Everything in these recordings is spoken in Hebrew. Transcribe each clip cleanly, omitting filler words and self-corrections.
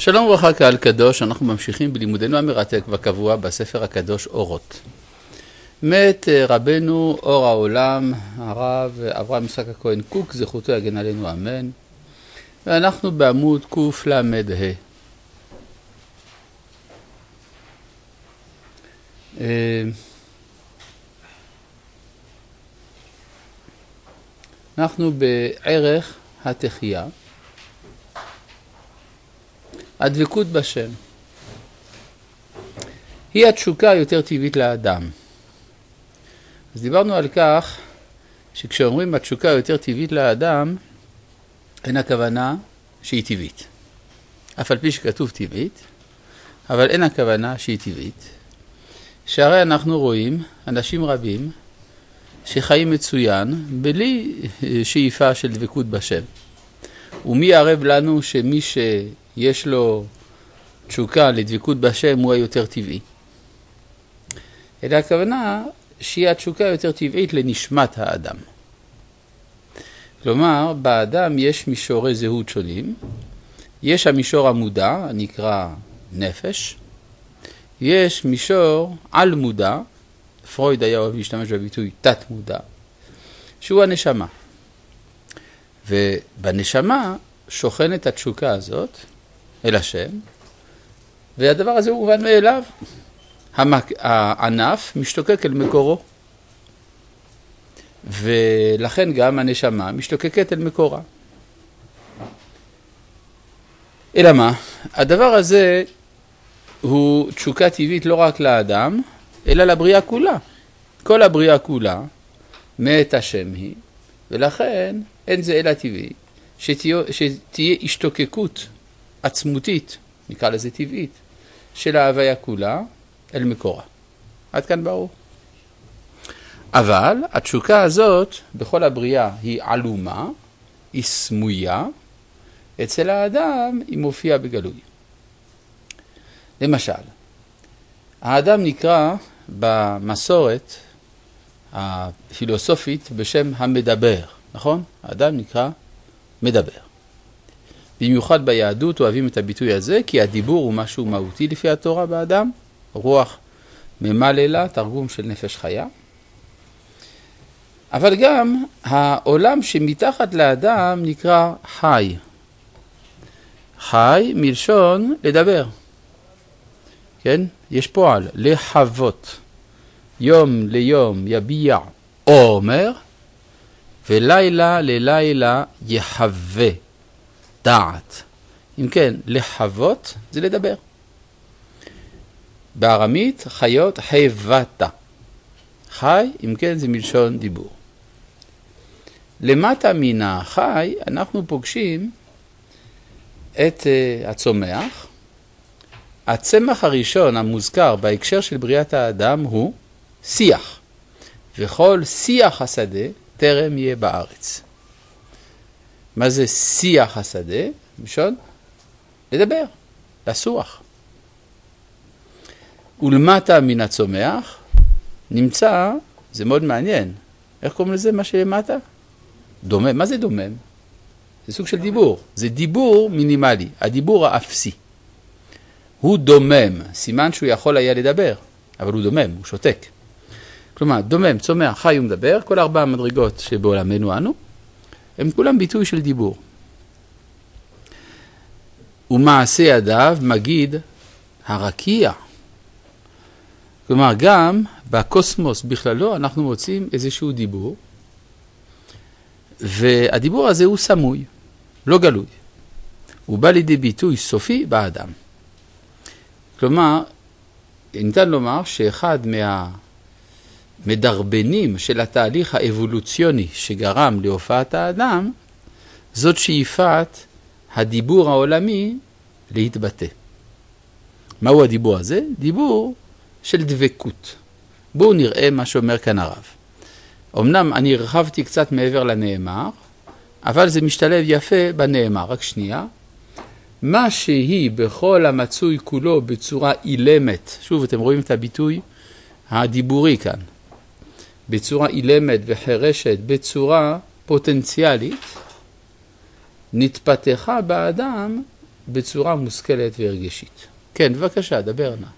שלום וברכה קהל קדוש, אנחנו ממשיכים בלימודנו המרתק והקבוע בספר הקדוש אורות. מת רבנו אור העולם, הרב אברהם יצחק הכהן קוק, זכותו יגן עלינו אמן. ואנחנו בעמוד קל"ה. אנחנו בערך התחייה. הדבקות בשם היא התשוקה היותר טבעית לאדם. אז דיברנו על כך שכשאומרים התשוקה היותר טבעית לאדם, אין הכוונה שהיא טבעית. אף על פי שכתוב טבעית, אבל אין הכוונה שהיא טבעית. שהרי אנחנו רואים אנשים רבים שחיים מצוין בלי שאיפה של דבקות בשם. ומי יערב לנו שמי שיש לו תשוקה לדבקות בשם הוא היותר טבעי. אלא הכוונה שהיא התשוקה יותר טבעית לנשמת האדם. כלומר, באדם יש מישורי זהות שונים. יש המישור המודע, הנקרא נפש. יש מישור על מודע, פרויד היה אוהב להשתמש בביטוי תת מודע, שהוא הנשמה. ובנשמה שוכנת התשוקה הזאת אל השם, והדבר הזה הוא מובן מאליו. הענף משתוקק אל מקורו, ולכן גם הנשמה משתוקקת אל מקורה. אלא מה? הדבר הזה הוא תשוקה טבעית לא רק לאדם, אלא לבריאה כולה. כל הבריאה כולה מאת השם היא, ולכן אין זה אלא טבעי שתהיה השתוקקות עצמותית, נקרא לזה טבעית, של ההוויה כולה אל מקורה. עד כאן ברור. אבל התשוקה הזאת בכל הבריאה היא עלומה, היא סמויה, אצל האדם היא מופיעה בגלוי. למשל, האדם נקרא במסורת הפילוסופית בשם המדבר, נכון? האדם נקרא מדבר. במיוחד ביהדות אוהבים את הביטוי הזה, כי הדיבור הוא משהו מהותי לפי התורה באדם, רוח ממללה, תרגום של נפש חיה. אבל גם העולם שמתחת לאדם נקרא חי. חי מלשון לדבר. כן? יש פועל, לחוות. יום ליום יביע אומר, ולילה ללילה יחווה דעת. אם כן, לחוות זה לדבר. בארמית חיות חייבתה. חי, אם כן, זה מלשון דיבור. למטה מן החי אנחנו פוגשים את הצומח. הצמח הראשון המוזכר בהקשר של בריאת האדם הוא שיח. וכל שיח השדה טרם יהיה בארץ. מה זה שיח השדה? מלשון לדבר, לסוח. ולמטה מן הצומח נמצא, זה מאוד מעניין, איך קוראים לזה מה שלמטה? דומם. מה זה דומם? זה סוג של דיבור. זה דיבור מינימלי, הדיבור האפסי. הוא דומם, סימן שהוא יכול היה לדבר, אבל הוא דומם, הוא שותק. כלומר, דומם, צומח, חי ומדבר, כל 4 המדרגות שבעולמנו אנו, הם כולם ביטוי של דיבור. ומעשה ידיו מגיד הרקיע. כלומר, גם בקוסמוס בכללו אנחנו מוצאים איזשהו דיבור, והדיבור הזה הוא סמוי, לא גלוי. הוא בא לידי ביטוי סופי באדם. כלומר, ניתן לומר שאחד מהמדרבנים של התהליך האבולוציוני שגרם להופעת האדם, זאת שאיפת הדיבור העולמי להתבטא. מהו הדיבור הזה? דיבור של דבקות. בואו נראה מה שאומר כאן הרב. אמנם אני הרחבתי קצת מעבר לנאמר, אבל זה משתלב יפה בנאמר. רק שנייה. מה שהיא בכל המצוי כולו בצורה אילמת, שוב אתם רואים את הביטוי הדיבורי כאן, בצורה אילמת וחרשת, בצורה פוטנציאלית, נתפתחה באדם בצורה מושכלת והרגשית. כן, בבקשה, דבר נא.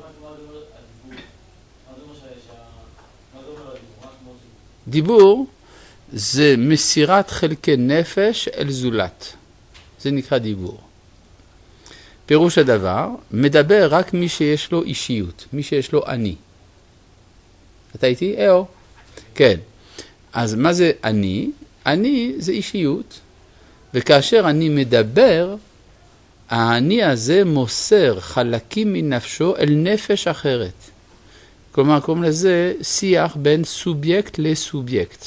דיבור זה מסירת חלקי נפש אל זולת. זה נקרא דיבור. פירוש הדבר, מדבר רק מי שיש לו אישיות, מי שיש לו אני. אתה איתי? כן. אז מה זה אני? אני זה אישיות, וכאשר אני מדבר, האני הזה מוסר חלקים מנפשו אל נפש אחרת. כלומר, קוראים לזה שיח בין סובייקט לסובייקט.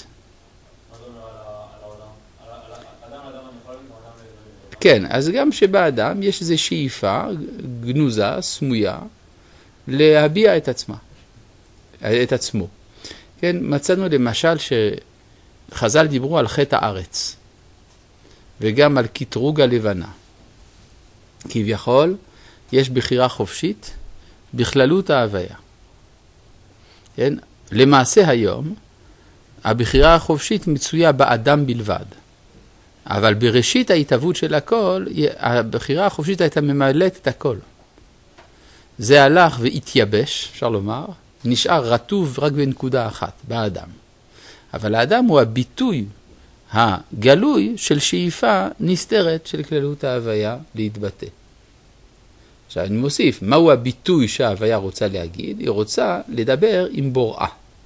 כן, אז גם שבאדם יש איזו שאיפה גנוזה, סמויה, להביע את עצמו. כן, מצאנו למשל שחז"ל דיברו על חטא הארץ, וגם על קטרוג הלבנה. כביכול, יש בחירה חופשית בכללות ההוויה. כן? למעשה היום, הבחירה החופשית מצויה באדם בלבד. אבל בראשית ההתהוות של הכל, הבחירה החופשית הייתה ממלאת את הכל. זה הלך והתייבש, אפשר לומר, נשאר רטוב רק בנקודה אחת, באדם. אבל האדם הוא הביטוי הגלוי של שאיפה נסתרת של כללות ההוויה להתבטא. עכשיו אני מוסיף, מהו הביטוי שההוויה רוצה להגיד? היא רוצה לדבר עם בוראה.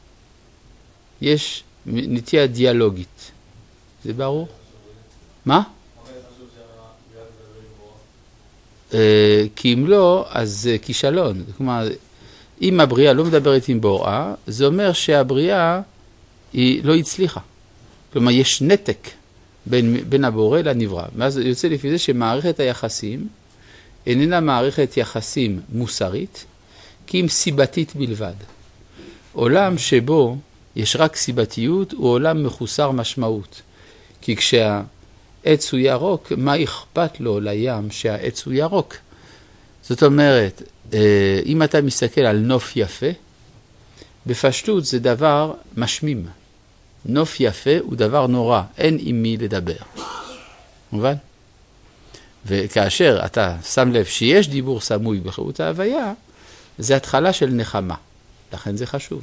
יש נטייה דיאלוגית. זה ברור? מה? כי אם לא, אז זה כישלון. כלומר, אם הבריאה לא מדברת עם בוראה, זה אומר שהבריאה היא לא הצליחה. כלומר, יש נתק בין הבורא לנברא. ואז יוצא לפי זה שמערכת היחסים איננה מערכת יחסים מוסרית, כי אם סיבתית בלבד. עולם שבו יש רק סיבתיות הוא עולם מחוסר משמעות. כי כשהעץ הוא ירוק, מה אכפת לו לים שהעץ הוא ירוק? זאת אומרת, אם אתה מסתכל על נוף יפה, בפשטות זה דבר משמים. נוף יפה הוא דבר נורא, אין עם מי לדבר. מובן? וכאשר אתה שם לב שיש דיבור סמוי בחירות ההוויה, זה התחלה של נחמה. לכן זה חשוב.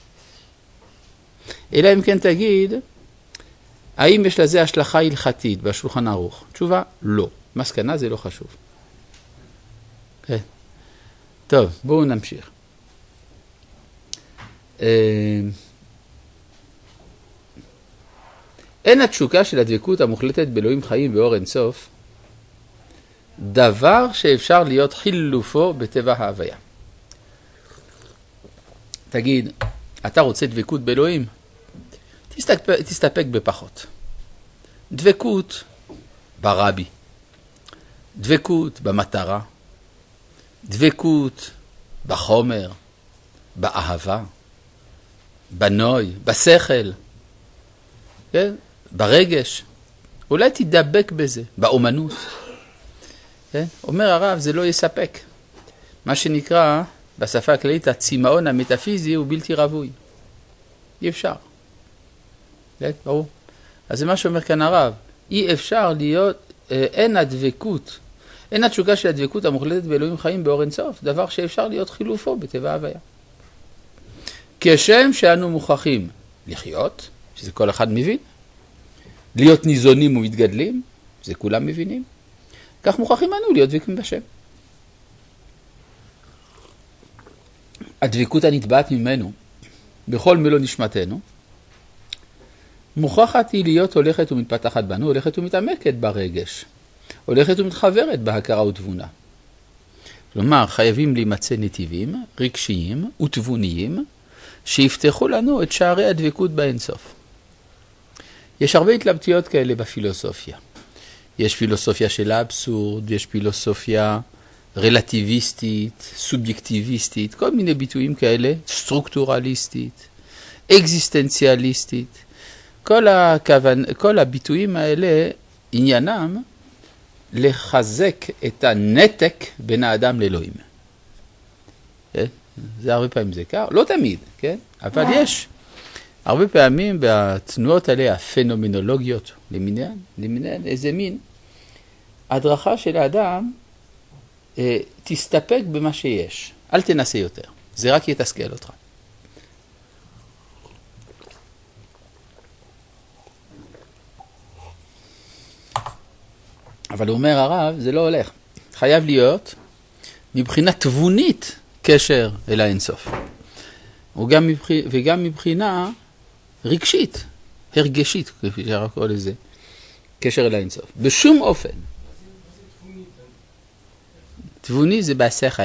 אלא אם כן תגיד, האם יש לזה השלכה הלכתית בשולחן ערוך? תשובה, לא. מסקנה זה לא חשוב. כן. טוב, בואו נמשיך. אין התשוקה של הדבקות המוחלטת באלוהים חיים באור אין סוף, דבר שאפשר להיות חילופו בטבע ההוויה. תגיד, אתה רוצה דבקות באלוהים? תסתפק בפחות. דבקות ברבי, דבקות במטרה, דבקות בחומר, באהבה, בנוי, בשכל, כן? ברגש. אולי תדבק בזה, באומנות. כן? אומר הרב, זה לא יספק. מה שנקרא בשפה הכללית, הצמאון המטאפיזי הוא בלתי רבוי. אי אפשר. כן? ברור. אז זה מה שאומר כאן הרב. אי אפשר להיות, אין הדבקות, אין התשוקה של הדבקות המוחלטת באלוהים חיים באור אין סוף, דבר שאפשר להיות חילופו בטבע ההוויה. כשם שאנו מוכרחים לחיות, שזה כל אחד מבין, להיות ניזונים ומתגדלים, זה כולם מבינים, כך מוכרחים אנו להיות דבקים בשם. הדבקות הנתבעת ממנו, בכל מלוא נשמתנו, מוכרחת היא להיות הולכת ומתפתחת בנו, הולכת ומתעמקת ברגש, הולכת ומתחברת בהכרה ותבונה. כלומר, חייבים להימצא נתיבים, רגשיים ותבוניים, שיפתחו לנו את שערי הדבקות באינסוף. יש הרבה התלבטויות כאלה בפילוסופיה. יש פילוסופיה של האבסורד, יש פילוסופיה רלטיביסטית, סובייקטיביסטית, כל מיני ביטויים כאלה, סטרוקטורליסטית, אקזיסטנציאליסטית. כל הביטויים האלה, עניינם לחזק את הנתק בין האדם לאלוהים. כן? זה הרבה פעמים זה קר, לא תמיד, כן? אבל יש הרבה פעמים בתנועות האלה הפנומנולוגיות למיניהן איזה מין ההדרכה של האדם תסתפק במה שיש. אל תנסה יותר. זה רק יתסכל אותך. אבל הוא אומר הרב, זה לא הולך. חייב להיות מבחינה תבונית קשר אל האינסוף. וגם מבחינה רגשית, הרגשית, כפי שהרב קורא לזה, קשר אל האינסוף. בשום אופן. תבוני זה בהשכל.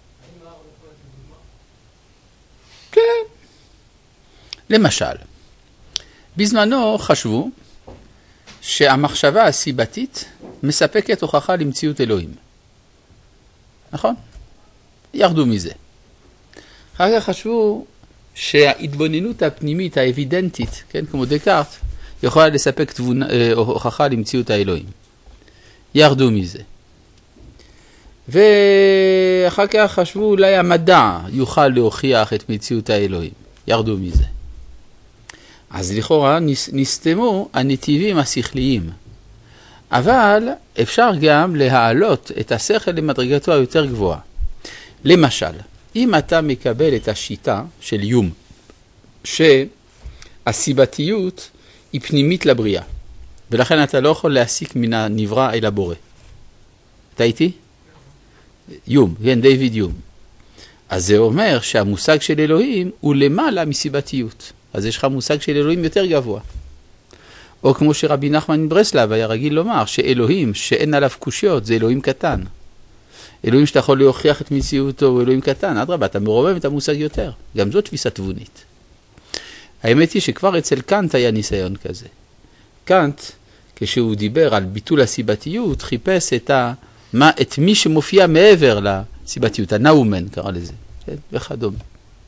כן. למשל, בזמנו חשבו שהמחשבה הסיבתית מספקת הוכחה למציאות אלוהים. נכון? ירדו מזה. אחר כך חשבו שההתבוננות הפנימית האבידנטית, כן, כמו דקארט, יכולה לספק הוכחה למציאות האלוהים. ירדו מזה. ואחר כך חשבו אולי המדע יוכל להוכיח את מציאות האלוהים. ירדו מזה. אז לכאורה נסתמו הנתיבים השכליים. אבל אפשר גם להעלות את השכל למדרגתו היותר גבוהה. למשל, אם אתה מקבל את השיטה של יום, שהסיבתיות היא פנימית לבריאה, ולכן אתה לא יכול להסיק מן הנברא אל הבורא. אתה איתי? יום, כן, דיוויד יום. אז זה אומר שהמושג של אלוהים הוא למעלה מסיבתיות. אז יש לך מושג של אלוהים יותר גבוה. או כמו שרבי נחמן מברסלב היה רגיל לומר, שאלוהים שאין עליו קושיות זה אלוהים קטן. אלוהים שאתה יכול להוכיח את מציאותו הוא אלוהים קטן. אדרבה, אתה מרומם את המושג יותר. גם זאת תפיסה תבונית. האמת היא שכבר אצל קאנט היה ניסיון כזה. קאנט, כשהוא דיבר על ביטול הסיבתיות, חיפש את מי שמופיע מעבר לסיבתיות, הנאומן קרא לזה, כן? וכדומה.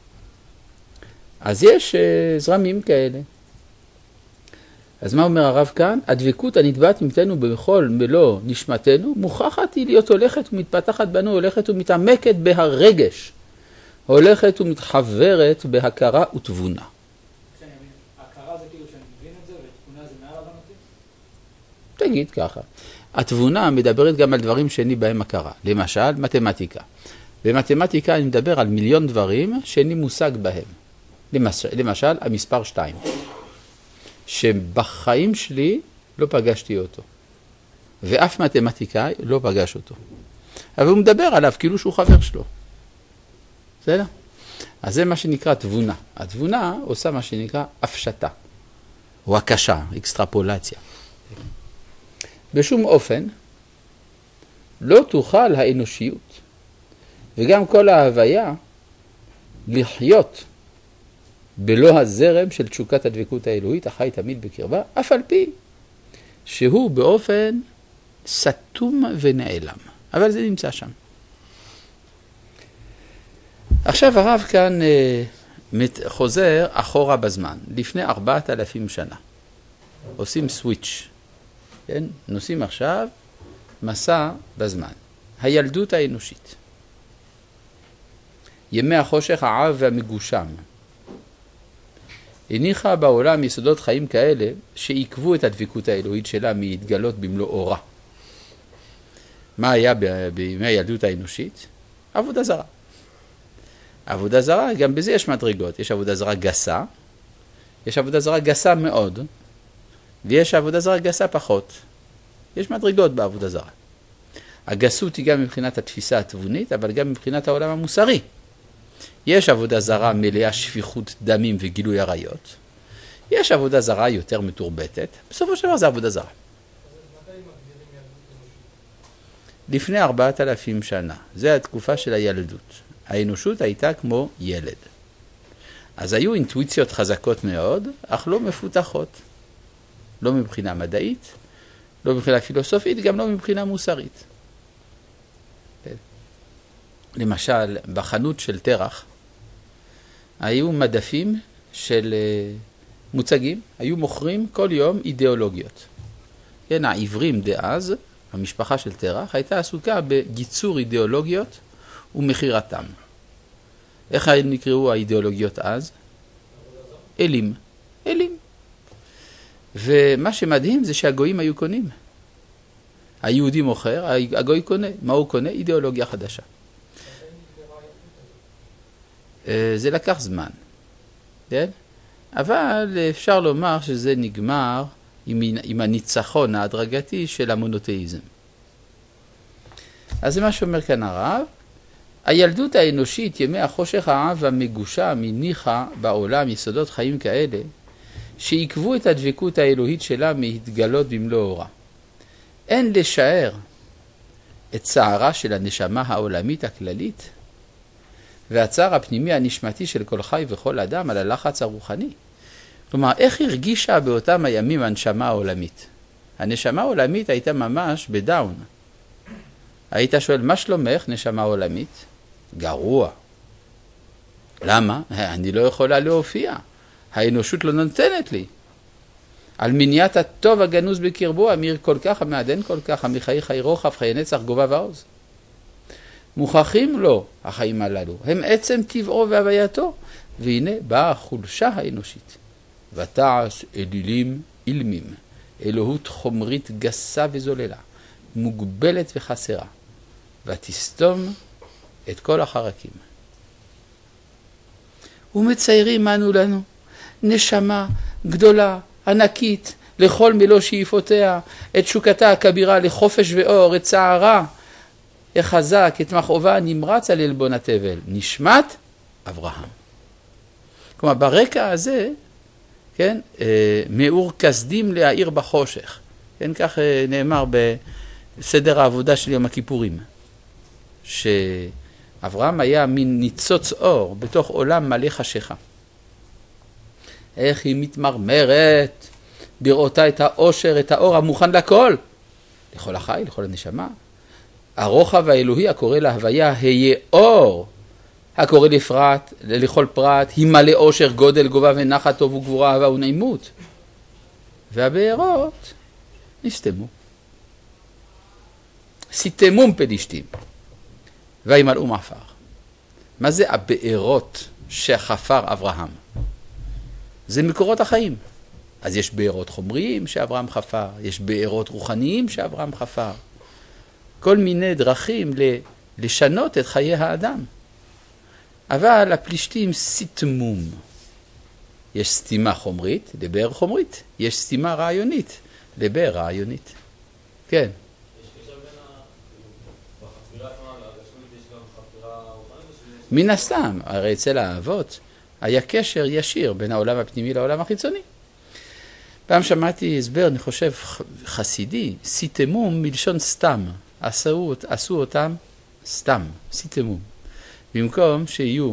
אז יש זרמים כאלה. אז מה אומר הרב כאן? הדבקות הנתבעת ממתנו בכל מלוא נשמתנו, מוכרחת היא להיות הולכת ומתפתחת בנו, הולכת ומתעמקת בהרגש, הולכת ומתחברת בהכרה ותבונה. הכרה זה כאילו שאני מבין את זה, ותבונה זה מעל הבנתי? תגיד ככה. התבונה מדברת גם על דברים שאיני בהם הכרה. למשל, מתמטיקה. במתמטיקה אני מדבר על מיליון דברים שאיני מושג בהם. למשל, המספר 2. שבחיים שלי לא פגשתי אותו. ואף מתמטיקאי לא פגש אותו. אבל הוא מדבר עליו כאילו שהוא חבר שלו. בסדר? אז זה מה שנקרא תבונה. התבונה עושה מה שנקרא הפשטה. או הקשה, אקסטרפולציה. בשום אופן לא תוכל האנושיות וגם כל ההוויה לחיות בלא הזרם של תשוקת הדבקות האלוהית החי תמיד בקרבה, אף על פי שהוא באופן סתום ונעלם. אבל זה נמצא שם. עכשיו הרב כאן חוזר אחורה בזמן, לפני 4,000 שנה. עושים סוויץ'. כן? נוסעים עכשיו מסע בזמן. הילדות האנושית. ימי החושך העב והמגושם. הניחה בעולם יסודות חיים כאלה שעיכבו את הדבקות האלוהית שלה מהתגלות במלוא אורה. מה היה בימי הילדות האנושית? עבודה זרה. עבודה זרה, גם בזה יש מדרגות. יש עבודה זרה גסה, יש עבודה זרה גסה מאוד, ויש עבודה זרה גסה פחות. יש מדרגות בעבודה זרה. הגסות היא גם מבחינת התפיסה התבונית, אבל גם מבחינת העולם המוסרי. יש עבודה זרה מלאה שפיכות דמים וגילוי עריות. יש עבודה זרה יותר מתורבתת. בסופו של דבר זה עבודה זרה. לפני 4,000 שנה. זה התקופה של הילדות. האנושות הייתה כמו ילד. אז היו אינטואיציות חזקות מאוד, אך לא מפותחות. לא מבחינה מדעית, לא מבחינה פילוסופית, גם לא מבחינה מוסרית. למשל, בחנות של תרח, היו מדפים של מוצגים, היו מוכרים כל יום אידיאולוגיות. כן, העברים דאז, המשפחה של תרח, הייתה עסוקה בגיצור אידיאולוגיות ומחירתם. איך נקראו האידיאולוגיות אז? אלים. אלים. ומה שמדהים זה שהגויים היו קונים. היהודי מוכר, הגוי קונה. מה הוא קונה? אידיאולוגיה חדשה. זה לקח זמן, כן? אבל אפשר לומר שזה נגמר עם הניצחון ההדרגתי של המונותאיזם. אז זה מה שאומר כאן הרב, הילדות האנושית, ימי החושך העב המגושה מניחה בעולם יסודות חיים כאלה, שעיכבו את הדבקות האלוהית שלה מהתגלות במלוא אורה. אין לשער את צערה של הנשמה העולמית הכללית, והצער הפנימי הנשמתי של כל חי וכל אדם על הלחץ הרוחני. כלומר, איך הרגישה באותם הימים הנשמה העולמית? הנשמה העולמית הייתה ממש בדאון. היית שואל, מה שלומך, נשמה עולמית? גרוע. למה? אני לא יכולה להופיע. האנושות לא נותנת לי. על מניעת הטוב הגנוז בקרבו, אמיר כל כך, המעדן כל כך, המחיי חי רוחב, חיי נצח, גובה ועוז. מוכחים לו החיים הללו, הם עצם טבעו והווייתו, והנה באה החולשה האנושית. ותעש אלילים אילמים, אלוהות חומרית גסה וזוללה, מוגבלת וחסרה, ותסתום את כל החרקים. ומציירים אנו לנו נשמה גדולה, ענקית, לכל מלוא שאיפותיה, את שוקתה הכבירה לחופש ואור, את צערה, החזק, את מכאובה הנמרץ על עלבון התבל, נשמת אברהם. כלומר, ברקע הזה, כן, מאור כסדים להאיר בחושך. כן, כך נאמר בסדר העבודה של יום הכיפורים. שאברהם היה מין ניצוץ אור בתוך עולם מלא חשיכה. איך היא מתמרמרת בראותה את האושר, את האור המוכן לכל, לכל החי, לכל הנשמה. הרוחב האלוהי הקורא להוויה היה אור, הקורא לפרט, לכל פרט, היא מלא אושר, גודל, גובה ונחת, טוב וגבורה, אהבה ונעימות. והבארות נסתמו. סיתמום פלישתים, וימלאו מעפר. מה זה הבארות שחפר אברהם? זה מקורות החיים. אז יש בארות חומריים שאברהם חפר, יש בארות רוחניים שאברהם חפר. כל מיני דרכים לשנות את חיי האדם. אבל הפלישתים סיתמום. יש סתימה חומרית לבאר חומרית, יש סתימה רעיונית לבאר רעיונית. כן. יש קשר בין בחפירה עצמה לגשמית יש גם חפירה רוחנית? מן הסתם, הרי אצל האבות היה קשר ישיר בין העולם הפנימי לעולם החיצוני. פעם שמעתי הסבר, אני חושב חסידי, סיתמום מלשון סתם. עשו אותם סתם, סיתמום. במקום שיהיו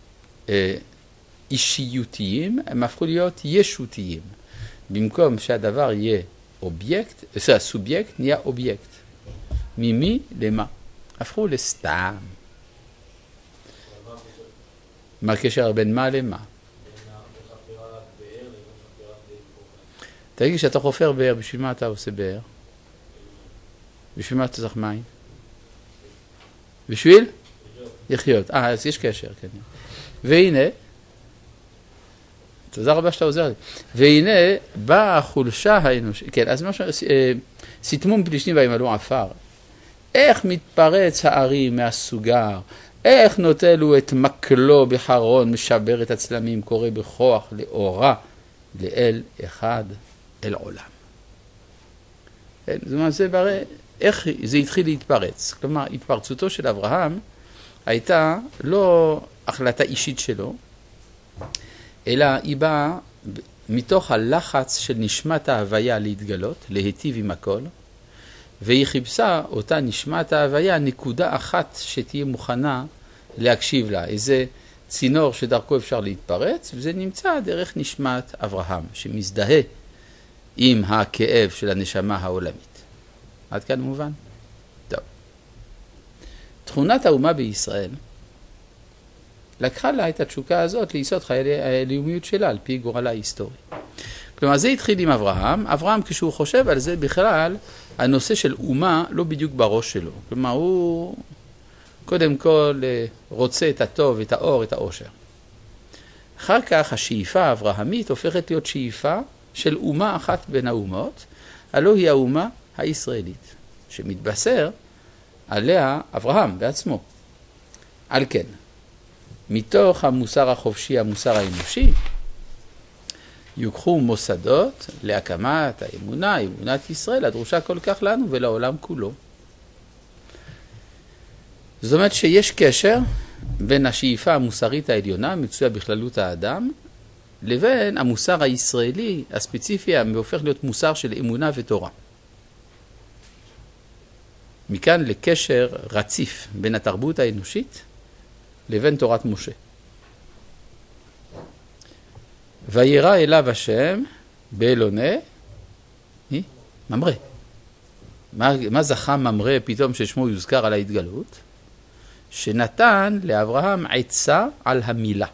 אישיותיים, הם הפכו להיות ישותיים. במקום שהדבר יהיה אובייקט, הסובייקט נהיה אובייקט. ממי למה? הפכו לסתם. מה הקשר בין מה למה? תגיד, כשאתה חופר באר, בשביל מה אתה עושה באר? בשביל מה אתה צריך מים? בשביל? לחיות. אז יש קשר, כן. והנה, תודה רבה שאתה עוזר לי. והנה, באה החולשה האנושית. כן, אז משהו, סיתמום פלישתים וימלאו עפר. איך מתפרץ הערים מהסוגר? איך נוטלו את מקלו בחרון, משבר את הצלמים, קורא בכוח לאורה, לאל אחד, אל עולם. כן, זאת אומרת, זה ברא, איך זה התחיל להתפרץ? כלומר, התפרצותו של אברהם הייתה לא החלטה אישית שלו, אלא היא באה מתוך הלחץ של נשמת ההוויה להתגלות, להיטיב עם הכל, והיא חיפשה אותה נשמת ההוויה נקודה אחת שתהיה מוכנה להקשיב לה, איזה צינור שדרכו אפשר להתפרץ, וזה נמצא דרך נשמת אברהם, שמזדהה עם הכאב של הנשמה העולמית. עד כאן מובן? טוב. תכונת האומה בישראל לקחה לה את התשוקה הזאת ליסוד חיי הלאומיות שלה על פי גורלה ההיסטורי. כלומר, זה התחיל עם אברהם. אברהם, כשהוא חושב על זה בכלל, הנושא של אומה לא בדיוק בראש שלו. כלומר, הוא קודם כל רוצה את הטוב, את האור, את האושר. אחר כך השאיפה האברהמית הופכת להיות שאיפה של אומה אחת בין האומות, הלא היא האומה הישראלית, שמתבשר עליה אברהם בעצמו. על כן, מתוך המוסר החופשי, המוסר האנושי, יוקחו מוסדות להקמת האמונה, אמונת ישראל, הדרושה כל כך לנו ולעולם כולו. זאת אומרת שיש קשר בין השאיפה המוסרית העליונה, המצויה בכללות האדם, לבין המוסר הישראלי הספציפי, המהופך להיות מוסר של אמונה ותורה. מכאן לקשר רציף בין התרבות האנושית לבין תורת משה. וירא אליו השם באלוני ממרא. מה זכה ממרא פתאום ששמו יוזכר על ההתגלות? שנתן לאברהם עצה על המילה.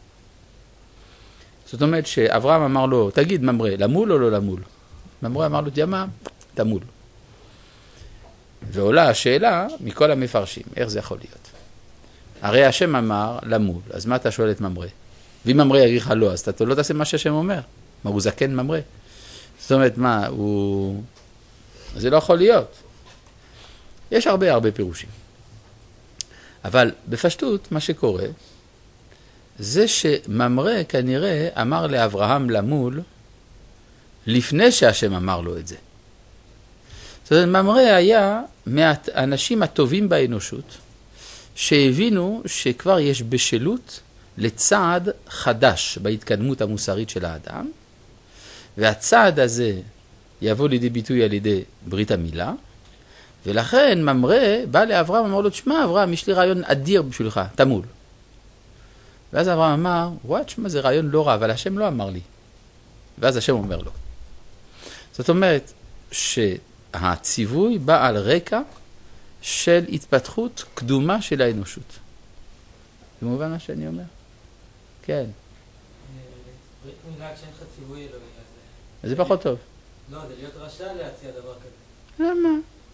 זאת אומרת שאברהם אמר לו, תגיד ממרא, למול או לא למול? ממרא אמר לו, תיאמה, תמול. ועולה השאלה מכל המפרשים, איך זה יכול להיות? הרי השם אמר למול, אז מה אתה שואל את ממרא? ואם ממרא יגיד לך לא, אז אתה לא תעשה מה שהשם אומר. מה, הוא זקן ממרא? זאת אומרת, מה, הוא... זה לא יכול להיות. יש הרבה פירושים. אבל בפשטות, מה שקורה, זה שממרא כנראה אמר לאברהם למול, לפני שהשם אמר לו את זה. זאת אומרת, ממרא היה מהאנשים הטובים באנושות, שהבינו שכבר יש בשלות לצעד חדש בהתקדמות המוסרית של האדם, והצעד הזה יבוא לידי ביטוי על ידי ברית המילה, ולכן ממרא בא לאברהם, אמר לו, תשמע אברהם, יש לי רעיון אדיר בשבילך, תמול. ואז אברהם אמר, תשמע, זה רעיון לא רע, אבל השם לא אמר לי. ואז השם אומר לו. זאת אומרת שהציווי בא על רקע של התפתחות קדומה של האנושות. זה מובן מה שאני אומר? כן. ברית מילה כשאין לך ציווי אלוהי, אז זה פחות טוב. לא, זה להיות רשע להציע דבר כזה. למה?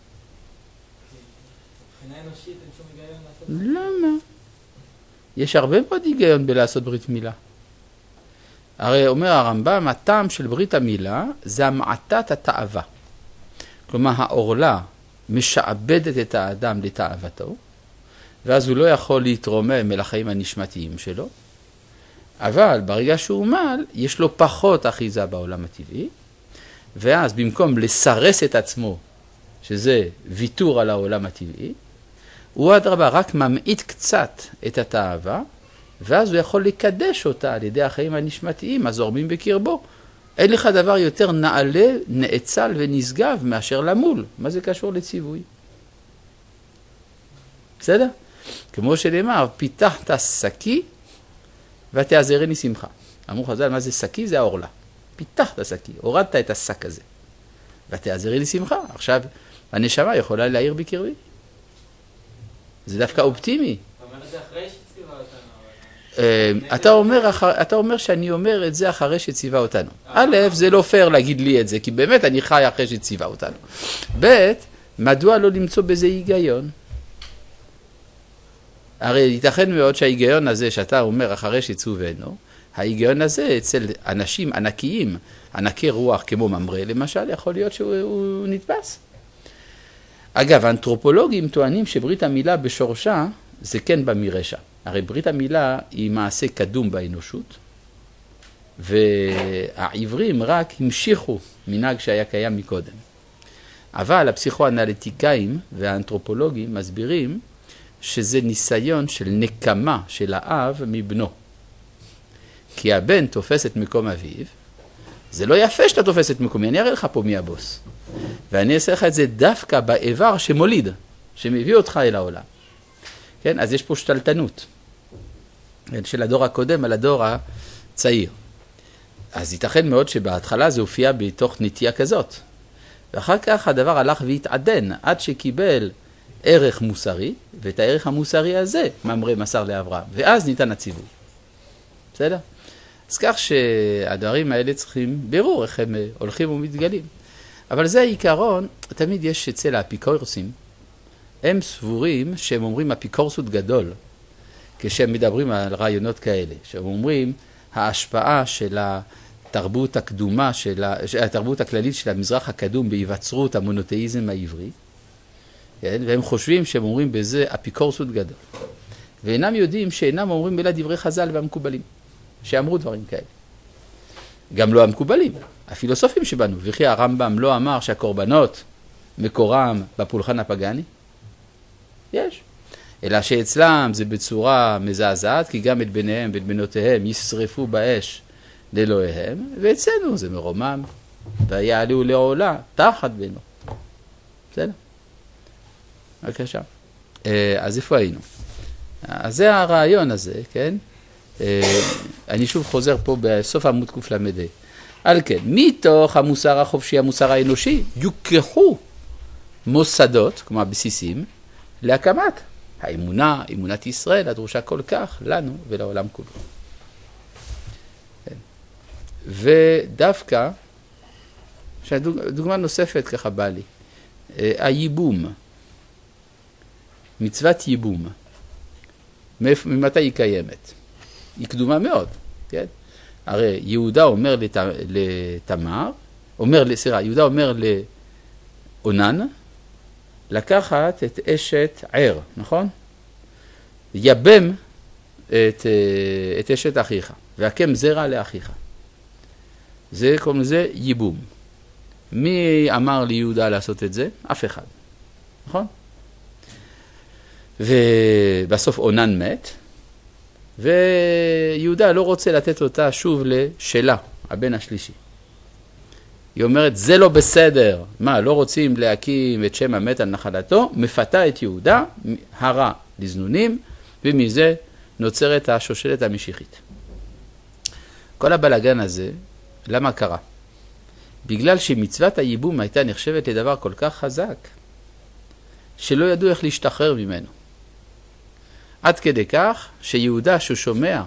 מבחינה אנושית אין שום היגיון לעשות. למה? יש הרבה מאוד היגיון בלעשות ברית מילה. הרי אומר הרמב"ם, הטעם של ברית המילה זה המעטת התאווה. כלומר, העורלה משעבדת את האדם לתאוותו, ואז הוא לא יכול להתרומם אל החיים הנשמתיים שלו, אבל ברגע שהוא מל, יש לו פחות אחיזה בעולם הטבעי, ואז במקום לסרס את עצמו, שזה ויתור על העולם הטבעי, הוא אדרבה רק ממעיט קצת את התאווה, ואז הוא יכול לקדש אותה על ידי החיים הנשמתיים, הזורמים בקרבו. אין לך דבר יותר נעלה, נאצל ונשגב מאשר למול. מה זה קשור לציווי? בסדר? כמו שנאמר, פיתחת שקי ותעזרני שמחה. אמרו חז"ל, מה זה שקי? זה העורלה. פיתחת שקי, הורדת את השק הזה. ותעזרני שמחה. עכשיו, הנשמה יכולה להעיר בקרבי. זה דווקא אופטימי. אתה אומר את זה אחרי שציווה אותנו. אתה אומר שאני אומר את זה אחרי שציווה אותנו. א', זה לא פייר להגיד לי את זה, כי באמת אני חי אחרי שציווה אותנו. ב', מדוע לא למצוא בזה היגיון? הרי ייתכן מאוד שההיגיון הזה שאתה אומר אחרי שצווינו, ההיגיון הזה אצל אנשים ענקיים, ענקי רוח כמו ממרא למשל, יכול להיות שהוא נתפס. אגב, האנתרופולוגים טוענים שברית המילה בשורשה זה כן בא מרשע. הרי ברית המילה היא מעשה קדום באנושות, והעברים רק המשיכו מנהג שהיה קיים מקודם. אבל הפסיכואנליטיקאים והאנתרופולוגים מסבירים שזה ניסיון של נקמה של האב מבנו. כי הבן תופס את מקום אביו, זה לא יפה שאתה תופס את מקומי, אני אראה לך פה מי הבוס. ואני אעשה לך את זה דווקא באיבר שמוליד, שמביא אותך אל העולם. כן? אז יש פה שתלטנות של הדור הקודם על הדור הצעיר. אז ייתכן מאוד שבהתחלה זה הופיע בתוך נטייה כזאת. ואחר כך הדבר הלך והתעדן עד שקיבל ערך מוסרי, ואת הערך המוסרי הזה ממרא מסר לאברהם. ואז ניתן הציווי. בסדר? אז כך שהדברים האלה צריכים בירור איך הם הולכים ומתגלים. אבל זה העיקרון, תמיד יש אצל האפיקורסים, הם סבורים שהם אומרים אפיקורסות גדול, כשהם מדברים על רעיונות כאלה, שהם אומרים ההשפעה של התרבות הקדומה, התרבות הכללית של המזרח הקדום בהיווצרות המונותאיזם העברי, כן? והם חושבים שהם אומרים בזה אפיקורסות גדול. ואינם יודעים שאינם אומרים אלא דברי חז"ל והמקובלים, שאמרו דברים כאלה. גם לא המקובלים, הפילוסופים שבנו, וכי הרמב"ם לא אמר שהקורבנות מקורם בפולחן הפגני? יש. אלא שאצלם זה בצורה מזעזעת, כי גם את בניהם ואת בנותיהם ישרפו באש לאלוהיהם, ואצלנו זה מרומם, ויעלו לעולה תחת בנו. בסדר? בבקשה. אז איפה היינו? אז זה הרעיון הזה, כן? אני שוב חוזר פה בסוף עמוד קל"ה. על כן, מתוך המוסר החופשי, המוסר האנושי, יוקחו מוסדות, כלומר בסיסים, להקמת האמונה, אמונת ישראל, הדרושה כל כך לנו ולעולם כולו. כן. ודווקא, דוגמה נוספת ככה בא לי, הייבום, מצוות ייבום, ממתי היא קיימת? היא קדומה מאוד, כן? הרי יהודה אומר לתמר, יהודה אומר לאונן, לקחת את אשת ער, נכון? יבם את אשת אחיך, והקם זרע לאחיך. זה קוראים לזה ייבום. מי אמר ליהודה לעשות את זה? אף אחד, נכון? ובסוף אונן מת, ויהודה לא רוצה לתת אותה שוב לשלה, הבן השלישי. היא אומרת, זה לא בסדר. מה, לא רוצים להקים את שם המת על נחלתו? מפתה את יהודה, הרע לזנונים, ומזה נוצרת השושלת המשיחית. כל הבלגן הזה, למה קרה? בגלל שמצוות הייבום הייתה נחשבת לדבר כל כך חזק, שלא ידעו איך להשתחרר ממנו. עד כדי כך שיהודה ששומע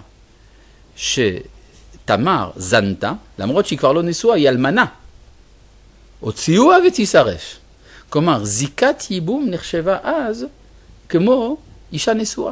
שתמר זנתה, למרות שהיא כבר לא נשואה, היא אלמנה, הוציאוה ותישרף. כלומר, זיקת ייבום נחשבה אז כמו אישה נשואה.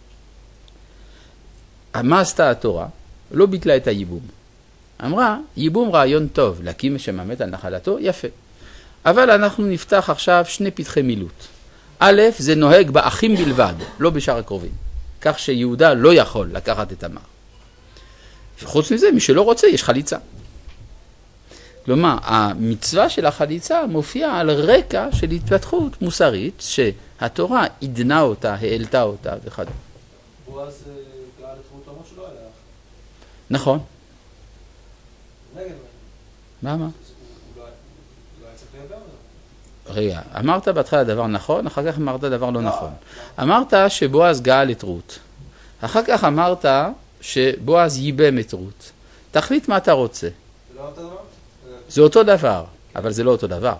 מה עשתה התורה? לא ביטלה את הייבום. אמרה, ייבום רעיון טוב, להקים שם המת על נחלתו, יפה. אבל אנחנו נפתח עכשיו שני פתחי מילוט. א', זה נוהג באחים בלבד, לא בשאר הקרובים. כך שיהודה לא יכול לקחת את תמר. וחוץ מזה, מי שלא רוצה, יש חליצה. כלומר, המצווה של החליצה מופיעה על רקע של התפתחות מוסרית, שהתורה עדנה אותה, העלתה אותה וכדומה. בועז גאה לתרות למרות שלא היה. נכון. נגד. מה? הוא לא היה צריך להיות גם. רגע, אמרת בהתחלה דבר נכון, אחר כך אמרת דבר לא נכון. אמרת שבועז גאה לתרות. אחר כך אמרת שבועז ייבם את רות. תחליט מה אתה רוצה. זה לא אותו דבר? זה אותו דבר, אבל זה לא אותו דבר.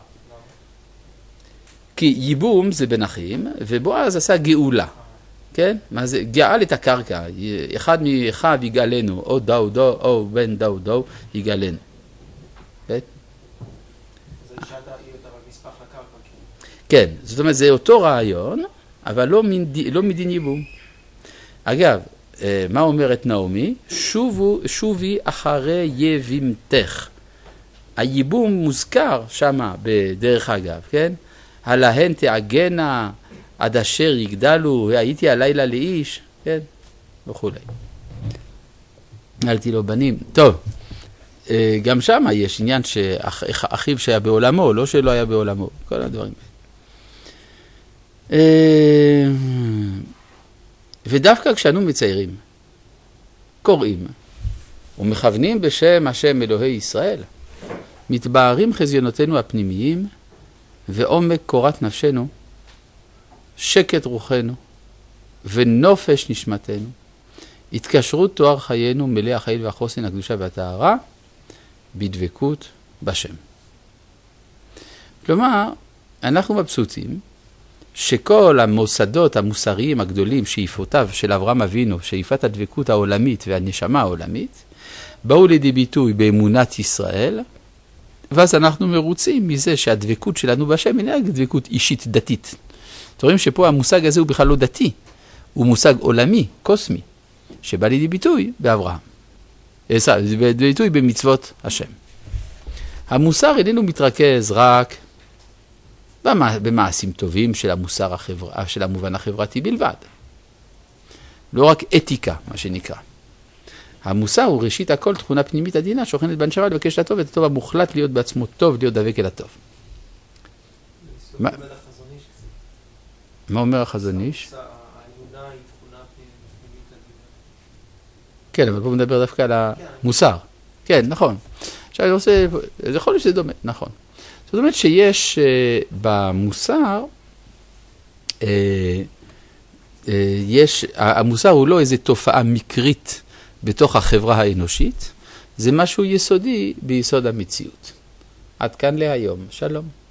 כי ייבום זה בן אחים, ובועז עשה גאולה. כן? מה זה? גאל את הקרקע. אחד מאחיו יגאלנו, או דאודו, או בן דאודו, יגאלנו. כן? זה שאתה נספח לקרקע. כן, זאת אומרת, זה אותו רעיון, אבל לא מדין ייבום. אגב, מה אומרת נעמי? שובי אחרי יבימתך. הייבום מוזכר שמה בדרך אגב, כן? הלהן תעגנה עד אשר יגדלו, הייתי הלילה לאיש, כן? וכו'. נלתי לו בנים. טוב, גם שמה יש עניין שאחיו שהיה בעולמו, לא שלא היה בעולמו, כל הדברים. ודווקא כשאנו מציירים, קוראים ומכוונים בשם השם אלוהי ישראל, מתבהרים חזיונותינו הפנימיים ועומק קורת נפשנו, שקט רוחנו ונופש נשמתנו, התקשרות תואר חיינו מלא החיל והחוסן, הקדושה והטהרה, בדבקות בשם. כלומר, אנחנו מבסוטים שכל המוסדות המוסריים הגדולים, שאיפותיו של אברהם אבינו, שאיפת הדבקות העולמית והנשמה העולמית, באו לידי ביטוי באמונת ישראל, ואז אנחנו מרוצים מזה שהדבקות שלנו בשם היא דבקות אישית דתית. אתם רואים שפה המושג הזה הוא בכלל לא דתי, הוא מושג עולמי, קוסמי, שבא לידי ביטוי באברהם. ביטוי במצוות השם. המוסר איננו מתרכז רק במעשים טובים של המוסר של המובן החברתי בלבד. לא רק אתיקה, מה שנקרא. המוסר הוא ראשית הכל תכונה פנימית עדינה, שוכנת בנשמה לבקש לטוב, את הטוב המוחלט להיות בעצמו טוב, להיות דבק אל הטוב. מה אומר החזון איש? האמונה היא תכונה פנימית עדינה. כן, אבל פה מדבר דווקא על המוסר. כן, נכון. עכשיו אני רוצה, זה יכול להיות שזה דומה, נכון. זאת אומרת שיש במוסר, המוסר הוא לא איזו תופעה מקרית בתוך החברה האנושית, זה משהו יסודי ביסוד המציאות. עד כאן להיום. שלום.